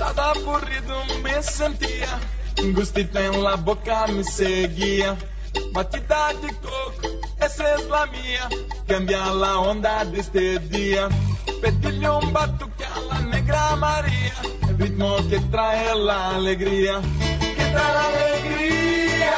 Estaba aburrido, me sentía, un gustito en la boca me seguía. Batida de coco, esa es la mía, cambia la onda de este día. Pedile un batuque a la negra María, el ritmo que trae la alegría, que trae la alegría.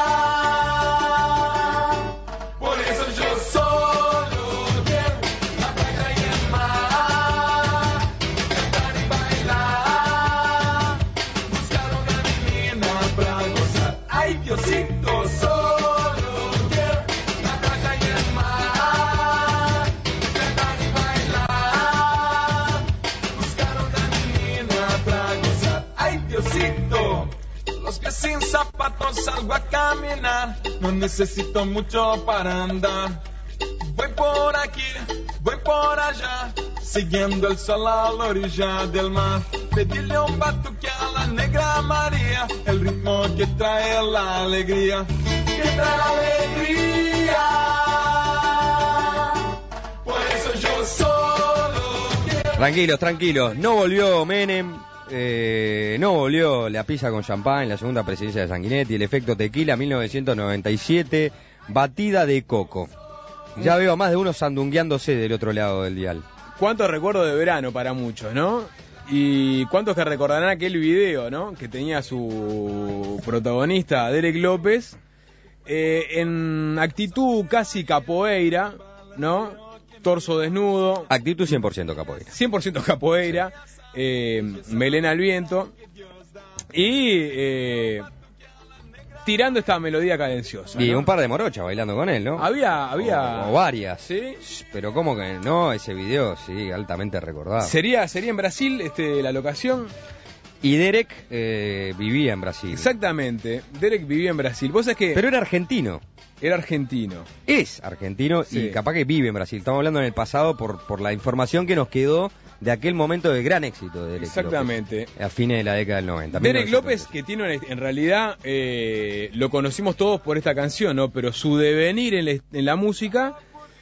Por eso yo solo quiero la playa y el mar, cantar y bailar, buscar una menina pra gozar. Ay, Diosito, solo quiero la playa y el mar, cantar y bailar, buscar una menina pra gozar. Ay, Diosito, los pies sin zapatos salgo a caminar, no necesito mucho para andar. Voy por aquí, voy por allá, siguiendo el sol a la orilla del mar. Pedile un batuque a la negra María, el ritmo que trae la alegría, que trae la alegría. Por eso yo solo quiero... Tranquilos, no volvió Menem. No volvió la pizza con champán, la segunda presidencia de Sanguinetti, el efecto tequila, 1997, batida de coco. Ya veo a más de uno sandungueándose del otro lado del dial. Cuántos recuerdos de verano para muchos, ¿no? Y cuántos que recordarán aquel video, ¿no? Que tenía su protagonista, Derek López, en actitud casi capoeira, ¿no? Torso desnudo. Actitud 100% capoeira. 100% capoeira. Melena al viento y tirando esta melodía cadenciosa, y ¿no? un par de morochas bailando con él, ¿no? Había o varias. ¿Sí? Pero cómo que no, ese video sí, altamente recordado. Sería en Brasil la locación. Y Derek vivía en Brasil. Exactamente, Derek vivía en Brasil. ¿Vos sabés que? Pero era argentino. Era argentino. Es argentino, sí. Y capaz que vive en Brasil. Estamos hablando en el pasado por la información que nos quedó de aquel momento de gran éxito de Derek Exactamente. López, a fines de la década del 90. Derek López, que tiene en realidad, lo conocimos todos por esta canción, ¿no? Pero su devenir en la música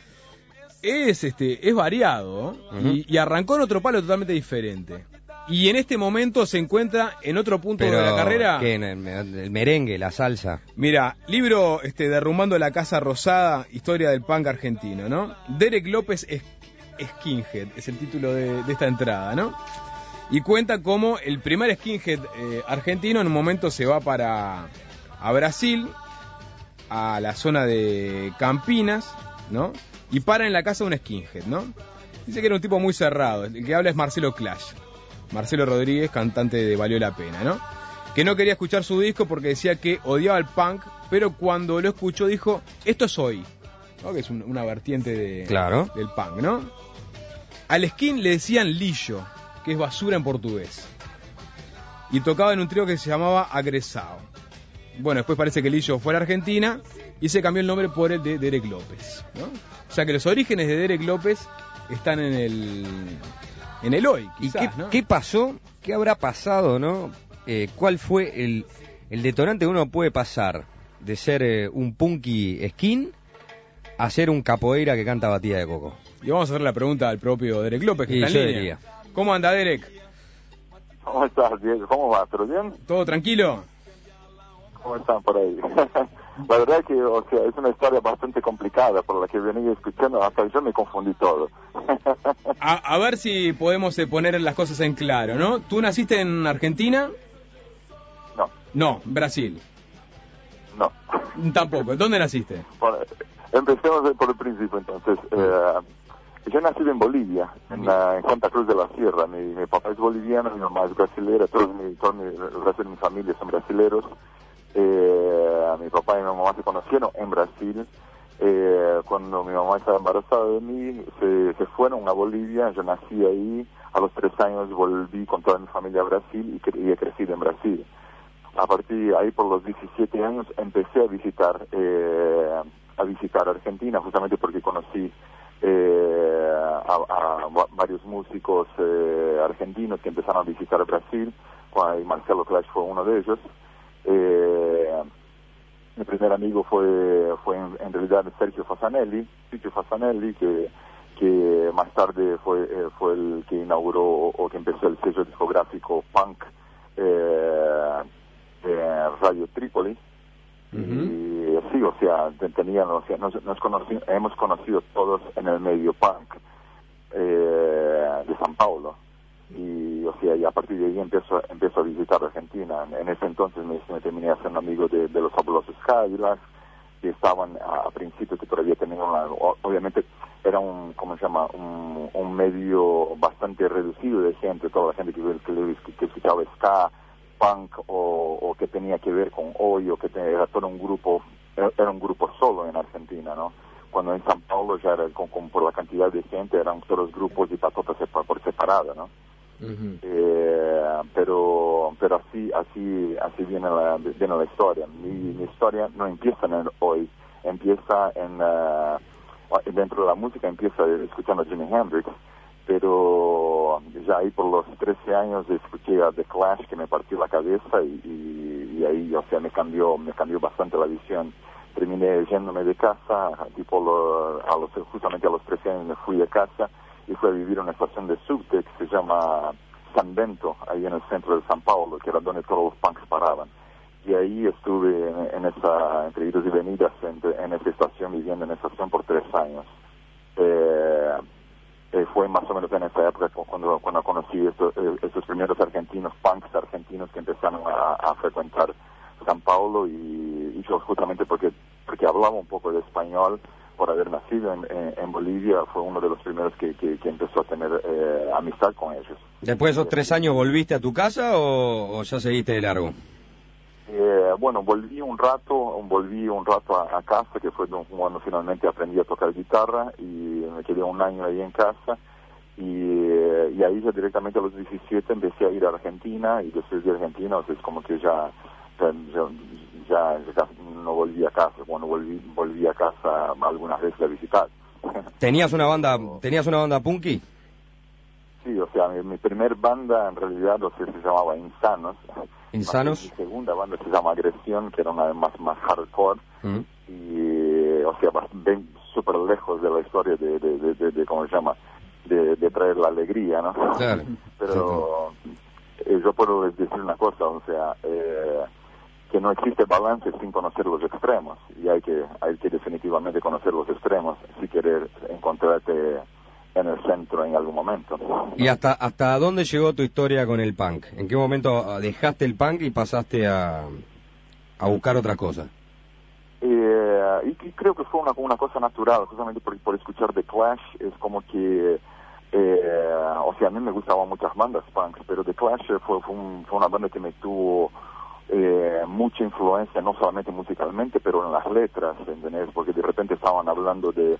es variado, ¿no? Y arrancó en otro palo totalmente diferente. Y en este momento se encuentra en otro punto de la carrera. ¿Qué? El merengue, la salsa. Mira, libro Derrumbando la Casa Rosada, historia del punk argentino, ¿no? Derek López Skinhead es el título de esta entrada, ¿no? Y cuenta cómo el primer skinhead argentino en un momento se va a Brasil, a la zona de Campinas, ¿no? Y para en la casa de un skinhead, ¿no? Dice que era un tipo muy cerrado. El que habla es Marcelo Rodríguez, cantante de Valió la Pena, ¿no? Que no quería escuchar su disco porque decía que odiaba el punk, pero cuando lo escuchó dijo, esto soy, ¿no? Que es una vertiente del punk, ¿no? Al skin le decían lillo, que es basura en portugués. Y tocaba en un trío que se llamaba Agresado. Bueno, después parece que Lillo fue a la Argentina y se cambió el nombre por el de Derek López, ¿no? O sea que los orígenes de Derek López están en el hoy, quizás, ¿Y qué pasó? ¿Qué habrá pasado, no? ¿Cuál fue el detonante que uno puede pasar de ser un punky skin a ser un capoeira que canta batida de coco? Y vamos a hacer la pregunta al propio Derek López, que y está en línea. Diría. ¿Cómo anda, Derek? ¿Cómo estás, Diego? ¿Cómo va? ¿Todo bien? ¿Todo tranquilo? ¿Cómo están por ahí? La verdad que, es una historia bastante complicada por la que venía escuchando, hasta yo me confundí todo. a ver si podemos poner las cosas en claro, ¿no? ¿Tú naciste en Argentina? No. No, Brasil. No. Tampoco. ¿Dónde naciste? Empecemos por el principio, entonces. Yo nací en Bolivia, en Santa Cruz de la Sierra. Mi papá es boliviano, mi mamá es brasilera, el resto de mi familia son brasileros. Mi papá y mi mamá se conocieron en Brasil. Cuando mi mamá estaba embarazada de mí, se fueron a Bolivia. Yo nací ahí. A los 3 años volví con toda mi familia a Brasil y he crecido en Brasil. A partir de ahí, por los 17 años, empecé a visitar Argentina, justamente porque conocí a varios músicos argentinos que empezaron a visitar Brasil, y Marcelo Clash fue uno de ellos. Mi primer amigo fue en realidad Sergio Fasanelli, que más tarde fue el que inauguró o que empezó el sello discográfico punk Radio Trípoli. Y sí, o sea, hemos conocido todos en el medio punk de San Paulo. Y, o sea, y a partir de ahí empiezo a visitar Argentina. En ese entonces me terminé haciendo amigo de los fabulosos Cadillacs, que estaban a principio, que todavía tenían obviamente era un medio bastante reducido de gente, toda la gente que escuchaba ska, punk o que tenía que ver con hoy, o que era todo un grupo, era un grupo solo en Argentina, ¿no? Cuando en San Paulo ya era por la cantidad de gente, eran todos grupos y patotas por separada, ¿no? Pero así viene la historia. Mi historia no empieza en hoy, empieza dentro de la música, empieza escuchando a Jimi Hendrix, pero ya ahí por los 13 años escuché a The Clash, que me partió la cabeza, y ahí, o sea, me cambió bastante la visión. Terminé yéndome de casa, justamente a los 13 años me fui de casa y fui a vivir en una estación de subte que se llama San Bento, ahí en el centro de San Paulo, que era donde todos los punks paraban. Y ahí estuve entre idas y venidas en esa estación, viviendo en esa estación por 3 años. Fue más o menos en esa época cuando conocí estos primeros punks argentinos que empezaron a frecuentar San Paulo, y yo justamente porque hablaba un poco de español, por haber nacido en Bolivia, fue uno de los primeros que empezó a tener amistad con ellos. ¿Después de esos 3 años volviste a tu casa o ya seguiste de largo? Bueno, volví un rato a casa, que fue cuando finalmente aprendí a tocar guitarra, y me quedé un año ahí en casa, y ahí ya directamente a los 17 empecé a ir a Argentina, y después de Argentina, o sea, es como que ya no volví a casa. Bueno, volví a casa algunas veces a visitar. ¿Tenías una banda punky? Sí, o sea, mi primer banda en realidad, o sea, se llamaba Insanos. ¿Insanos? Mi segunda banda se llama Agresión, que era una más hardcore. Y, o sea, súper lejos de la historia de ¿cómo se llama? De traer la alegría, ¿no? Claro. Pero yo puedo decir una cosa, o sea, que no existe balance sin conocer los extremos, y hay que definitivamente conocer los extremos si querer encontrarte en el centro en algún momento. ¿Y hasta dónde llegó tu historia con el punk? ¿En qué momento dejaste el punk y pasaste a buscar otra cosa? Y creo que fue una cosa natural, justamente por escuchar The Clash. Es como que o sea, a mí me gustaban muchas bandas punks, pero The Clash fue una banda que me tuvo mucha influencia, no solamente musicalmente, pero en las letras, ¿entendés? Porque de repente estaban hablando de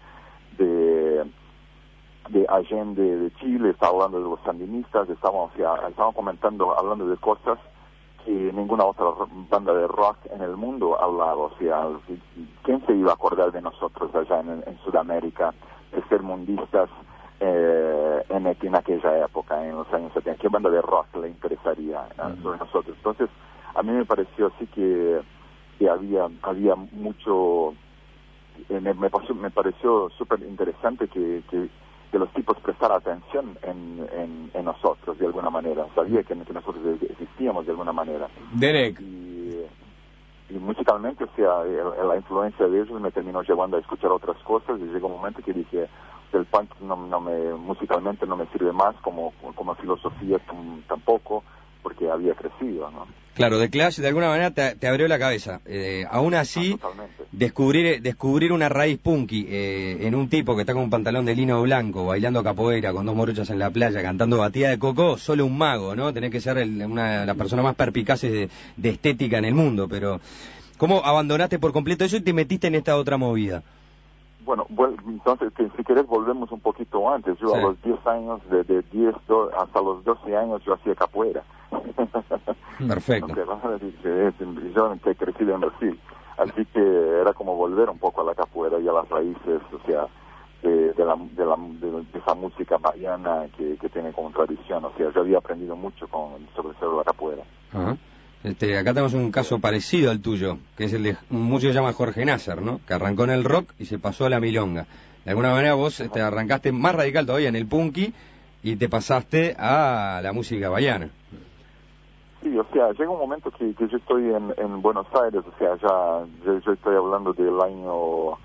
Allende de Chile, estaban hablando de los sandinistas, estaban hablando de cosas que ninguna otra banda de rock en el mundo hablaba. O sea, ¿quién se iba a acordar de nosotros allá en Sudamérica, de ser mundistas en aquella época, en los años 70? ¿Qué banda de rock le interesaría sobre nosotros? Entonces, a mí me pareció así que había mucho. Me pareció súper interesante que los tipos prestaran atención en nosotros de alguna manera. Sabía que nosotros existíamos de alguna manera. Derek. Y musicalmente, o sea, la influencia de ellos me terminó llevando a escuchar otras cosas, y llegó un momento que dije, el punk musicalmente no me sirve más, como filosofía tampoco, porque había crecido, ¿no? Claro, The Clash de alguna manera te abrió la cabeza. Aún así, descubrir una raíz punky en un tipo que está con un pantalón de lino blanco, bailando capoeira, con 2 morochas en la playa, cantando batida de coco, solo un mago, ¿no? Tenés que ser una de las personas más perpicaces de estética en el mundo, pero ¿cómo abandonaste por completo eso y te metiste en esta otra movida? Bueno, entonces, si querés, volvemos un poquito antes. Yo a los 10 años, de 10 hasta los 12 años, yo hacía capoeira. Perfecto. Yo que crecí en Brasil, así que era como volver un poco a la capoeira y a las raíces, o sea, de esa música baiana que tiene como tradición. O sea, yo había aprendido mucho sobre la capoeira. Ajá. Acá tenemos un caso parecido al tuyo, que es el de un músico que se llama Jorge Nasser, ¿no? Que arrancó en el rock y se pasó a la milonga. De alguna manera vos arrancaste más radical todavía en el punky y te pasaste a la música baiana. Sí, sí, o sea, llega un momento que yo estoy en Buenos Aires, o sea, yo estoy hablando del año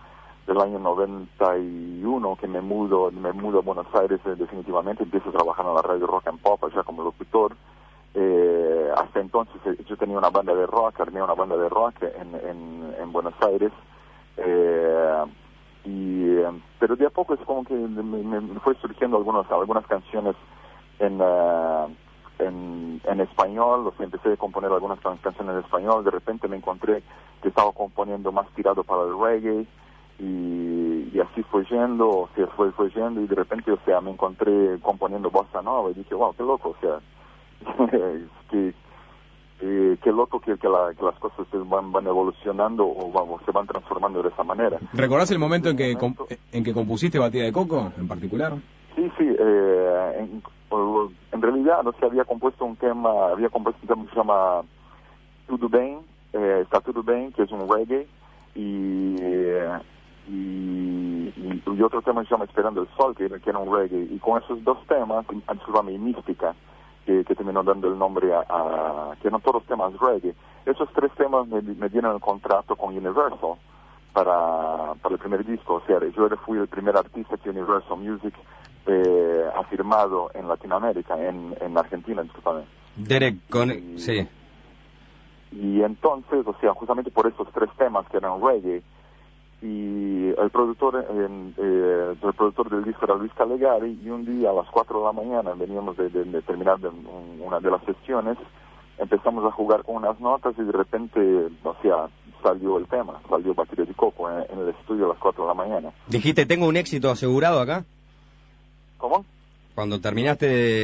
91, que me mudo a Buenos Aires definitivamente, empiezo a trabajar en la radio Rock and Pop allá como locutor. Hasta entonces yo tenía una banda de rock, armé una banda de rock en Buenos Aires, pero de a poco es como que me fue surgiendo algunas canciones en español, o sea, empecé a componer algunas canciones en español, de repente me encontré que estaba componiendo más tirado para el reggae, y así fue yendo, o sea, fue yendo, y de repente, o sea, me encontré componiendo bossa nova, y dije, wow, qué loco, o sea, qué loco que las cosas van evolucionando o se van transformando de esa manera. ¿Recordás el momento en que compusiste Batida de Coco, en particular? Sí, en realidad, no sé, había compuesto un tema que se llama Tudo Bem, Está Tudo Bem, que es un reggae, y otro tema se llama Esperando el Sol, que era un reggae, y con esos dos temas, Ansulame y Mística, que terminó dando el nombre que no todos temas reggae. Esos tres temas me dieron el contrato con Universal para el primer disco, o sea, yo fui el primer artista que Universal Music ha firmado en Latinoamérica, en Argentina, discúlpame. Derek, sí. Y entonces, o sea, justamente por esos tres temas que eran reggae, y el productor del disco era Luis Calegari, y un día a las 4 de la mañana veníamos de terminar una de las sesiones, empezamos a jugar con unas notas y de repente, o sea, salió Batida de Coco en el estudio a las 4 de la mañana. Dijiste, tengo un éxito asegurado acá. ¿Cómo? Cuando terminaste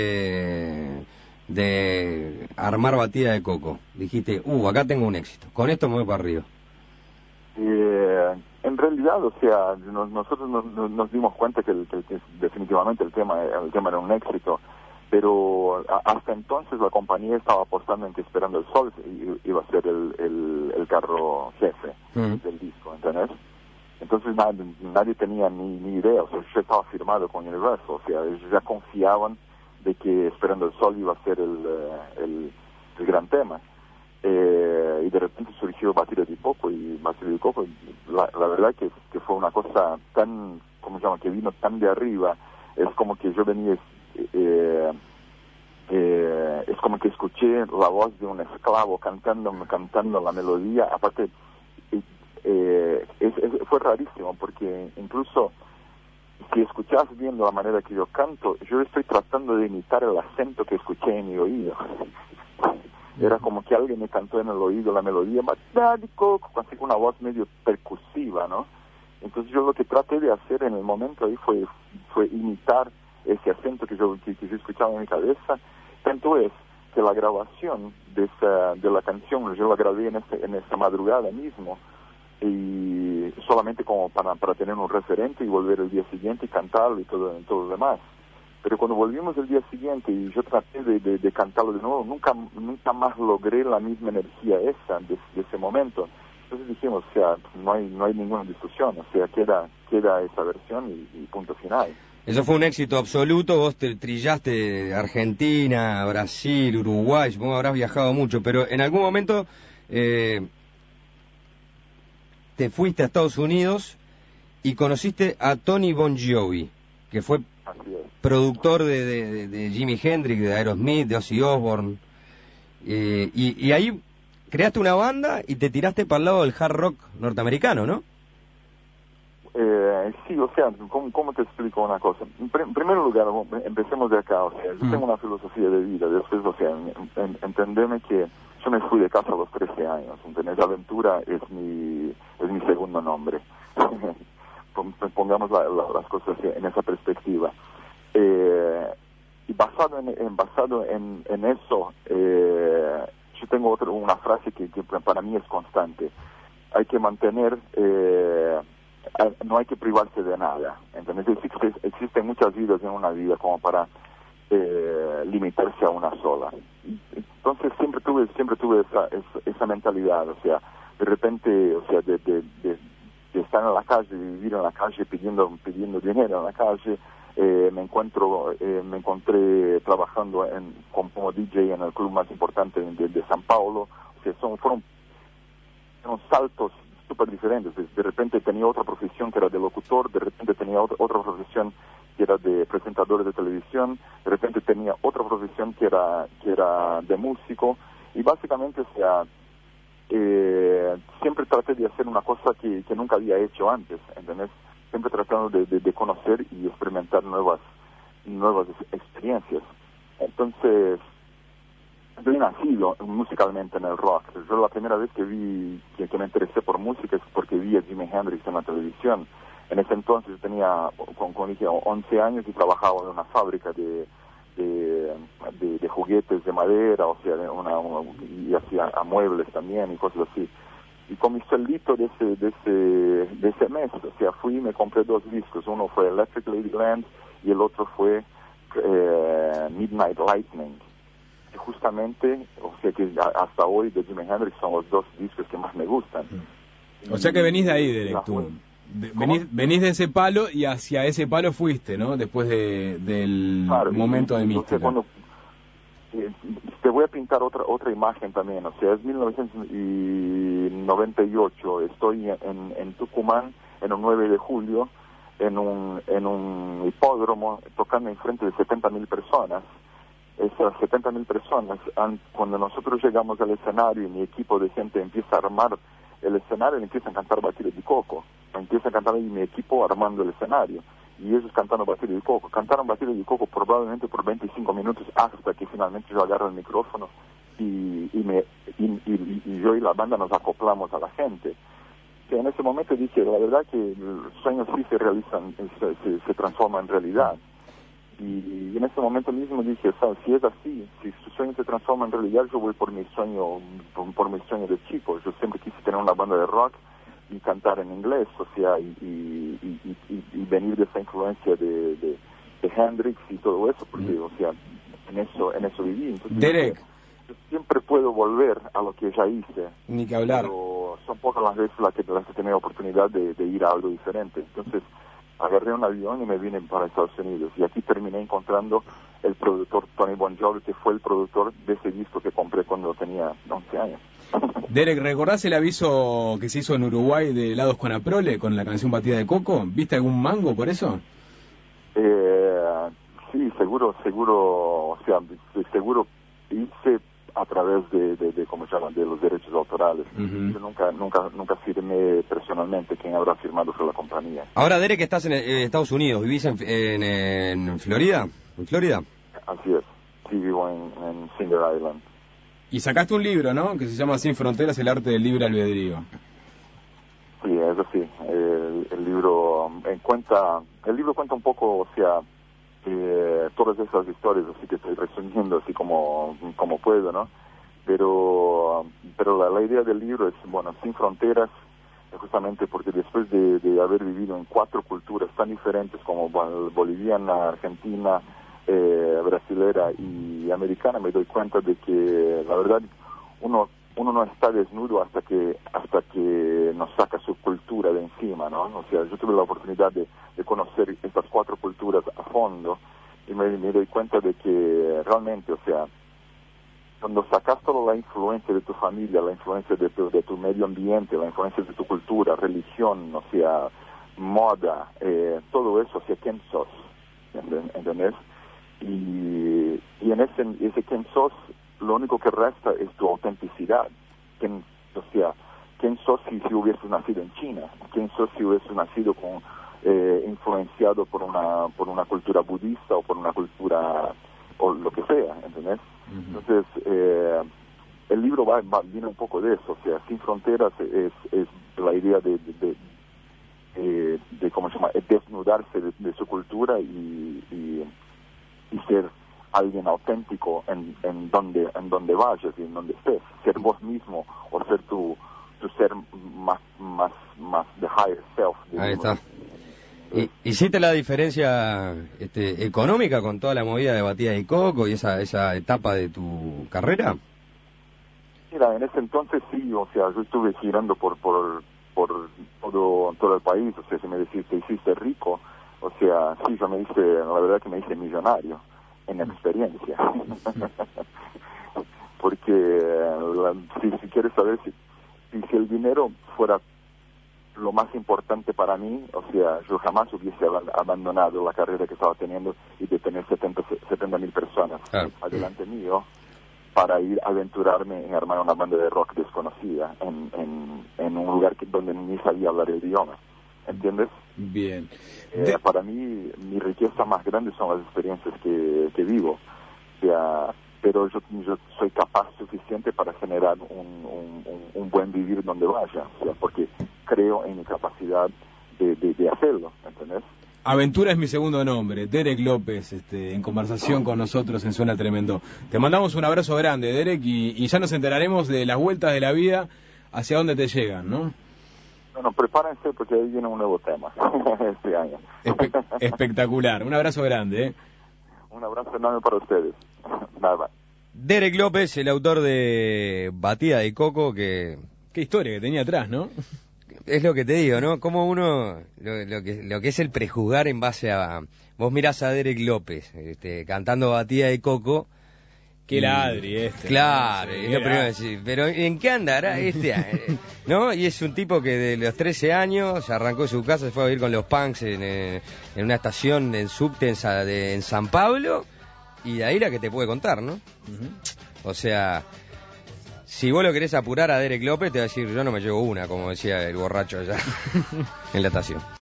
de armar Batida de Coco, dijiste, acá tengo un éxito, con esto me voy para arriba. En realidad, o sea, nosotros nos dimos cuenta que definitivamente el tema era un éxito, pero hasta entonces la compañía estaba apostando en que Esperando el Sol iba a ser el carro jefe del disco, ¿entendés? Entonces nadie tenía ni idea, o sea, yo estaba firmado con Universal, o sea, ellos ya confiaban de que Esperando el Sol iba a ser el gran tema. Y de repente surgió Batida de Coco, y Batida de Coco, la verdad que fue una cosa tan, ¿cómo se llama?, que vino tan de arriba. Es como que yo venía, es como que escuché la voz de un esclavo cantando la melodía. Aparte, fue rarísimo, porque incluso si escuchas bien la manera que yo canto, yo estoy tratando de imitar el acento que escuché en mi oído. Era como que alguien me cantó en el oído la melodía, Batida de Coco, así con una voz medio percusiva, ¿no? Entonces yo lo que traté de hacer en el momento ahí fue imitar ese acento que yo escuchaba en mi cabeza. Tanto es que la grabación de la canción yo la grabé en esa madrugada mismo, y solamente como para tener un referente y volver el día siguiente y cantarlo y todo lo demás. Pero cuando volvimos el día siguiente y yo traté de cantarlo de nuevo, nunca más logré la misma energía esa de ese momento. Entonces dijimos, o sea, no hay ninguna discusión, o sea, queda esa versión y punto final. Eso fue un éxito absoluto, vos te trillaste Argentina, Brasil, Uruguay, supongo que habrás viajado mucho, pero en algún momento te fuiste a Estados Unidos y conociste a Tony Bon Jovi, que fue productor de Jimi Hendrix, de Aerosmith, de Ozzy Osbourne, y ahí creaste una banda y te tiraste para el lado del hard rock norteamericano, ¿no? Sí, o sea, ¿cómo te explico una cosa? En primer lugar, empecemos de acá, o sea, yo tengo una filosofía de vida, después, o sea, entendeme que yo me fui de casa a los 13 años, ¿entendés? Aventura es mi segundo nombre. Pongamos las cosas en esa perspectiva. Y basado en eso, yo tengo una frase que para mí es constante. Hay que mantener, no hay que privarse de nada. Entonces existen muchas vidas en una vida como para limitarse a una sola. Entonces siempre tuve esa mentalidad, o sea, de repente, o sea, de estar en la calle, de vivir en la calle pidiendo dinero en la calle, me encontré trabajando como DJ en el club más importante de San Paulo. O sea, fueron saltos súper diferentes. De repente tenía otra profesión que era de locutor, de repente tenía otra profesión que era de presentador de televisión, de repente tenía otra profesión que era de músico, y básicamente, o sea, siempre traté de hacer una cosa que nunca había hecho antes, ¿entendés? Siempre tratando de conocer y experimentar nuevas experiencias. Entonces, yo he nacido musicalmente en el rock. Yo la primera vez que me interesé por música es porque vi a Jimi Hendrix en la televisión. En ese entonces yo tenía, como dije, 11 años y trabajaba en una fábrica de juguetes de madera, o sea, y hacía muebles también y cosas así. Y con mi sueldito de ese mes, o sea, fui y me compré 2 discos. Uno fue Electric Ladyland y el otro fue Midnight Lightning. Y justamente, o sea, que hasta hoy de Jimi Hendrix son los 2 discos que más me gustan. O sea que venís de ahí, Derek, tú. Venís de ese palo y hacia ese palo fuiste, ¿no? Después del momento de mística. Te voy a pintar otra imagen también. O sea, es 1998. Estoy en Tucumán en un 9 de julio en un hipódromo tocando en frente de 70.000 personas. Esas 70.000 personas, cuando nosotros llegamos al escenario y mi equipo de gente empieza a armar el escenario, empiezan a cantar Batido de Coco. Empieza a cantar y mi equipo armando el escenario. Y ellos cantando Batido de Coco. Cantaron Batido de Coco probablemente por 25 minutos hasta que finalmente yo agarro el micrófono y yo y la banda nos acoplamos a la gente. Que en ese momento dije, la verdad que los sueños sí se realizan, se transforman en realidad. Y en ese momento mismo dije, ¿sabes? Si es así, si su sueño se transforma en realidad, yo voy por mi sueño de chico. Yo siempre quise tener una banda de rock y cantar en inglés, o sea, y venir de esa influencia de Hendrix y todo eso, porque, o sea, en eso viví. Entonces, Derek, yo siempre puedo volver a lo que ya hice. Ni que hablar. Pero son pocas las veces las que he tenido oportunidad de ir a algo diferente. Entonces, agarré un avión y me vine para Estados Unidos. Y aquí terminé encontrando el productor Tony Bon Jovi, que fue el productor de ese disco que compré cuando tenía 11 años. Derek, ¿recordás el aviso que se hizo en Uruguay de Helados con Aprole con la canción Batida de Coco? ¿Viste algún mango por eso? Sí, seguro, o sea, seguro hice a través de ¿cómo se llaman?, de los derechos autorales. Uh-huh. Yo nunca firmé personalmente. ¿Quién habrá firmado fue la compañía? Ahora, Derek, estás en Estados Unidos. ¿Vivís en Florida? ¿En Florida? Así es. Sí, vivo en Singer Island. Y sacaste un libro, ¿no? Que se llama Sin Fronteras, el arte del libre albedrío. Sí, es así. El libro cuenta un poco, o sea, todas esas historias, así que estoy resumiendo así como puedo, ¿no? Pero la idea del libro es, bueno, Sin Fronteras, justamente porque después de haber vivido en 4 culturas tan diferentes como boliviana, argentina, brasilera y americana, me doy cuenta de que la verdad uno no está desnudo hasta que nos saca su cultura de encima, ¿no? O sea, yo tuve la oportunidad de conocer estas 4 culturas a fondo y me doy cuenta de que realmente, o sea, cuando sacas toda la influencia de tu familia, la influencia de tu medio ambiente, la influencia de tu cultura, religión, o sea, moda, todo eso, o sea, ¿quién sos? ¿Entendés? Y en ese quién sos, lo único que resta es tu autenticidad. ¿Quién sos si hubieses nacido en China? ¿Quién sos si hubieses nacido influenciado por una cultura budista o por una cultura o lo que sea? ¿Entendés? Uh-huh. Entonces, el libro viene un poco de eso. O sea, Sin Fronteras es la idea de ¿cómo se llama?, desnudarse de su cultura y ser alguien auténtico en donde vayas y en donde estés, ser vos mismo o ser tu ser más the higher self. Ahí está. ¿Hiciste la diferencia económica con toda la movida de Batida de Coco y esa etapa de tu carrera? Mira, en ese entonces sí, o sea, yo estuve girando por todo el país. O sea, si me decís, te hiciste rico, O sea, sí, la verdad que me hice millonario en experiencia. Porque si quieres saber si el dinero fuera lo más importante para mí, o sea, yo jamás hubiese abandonado la carrera que estaba teniendo y de tener 70.000 personas adelante mío para ir a aventurarme en armar una banda de rock desconocida en un lugar donde ni sabía hablar el idioma. ¿Entiendes? Bien. Para mí, mi riqueza más grande son las experiencias que vivo. O sea, pero yo soy capaz suficiente para generar un buen vivir donde vaya. O sea, porque creo en mi capacidad de hacerlo. ¿Entendés? Aventura es mi segundo nombre, Derek López, en conversación con nosotros en Suena Tremendo. Te mandamos un abrazo grande, Derek, y ya nos enteraremos de las vueltas de la vida hacia dónde te llegan, ¿no? Bueno, prepárense porque ahí viene un nuevo tema este año. Espectacular, un abrazo grande, ¿eh? Un abrazo enorme para ustedes. Bye, bye. Derek López, el autor de Batida de Coco, que... Qué historia que tenía atrás, ¿no? Es lo que te digo, ¿no? Como uno, lo que es el prejuzgar en base a... Vos mirás a Derek López, cantando Batida de Coco. Que ladri Claro, ¿no? Sí, es lo primero que decir. Pero ¿en qué andará este año? ¿No? Y es un tipo que de los 13 años arrancó de su casa, se fue a vivir con los punks en una estación en subte en San Pablo, y de ahí la que te puede contar, ¿no? O sea... Si vos lo querés apurar a Derek López, te va a decir, yo no me llevo una, como decía el borracho allá en la estación.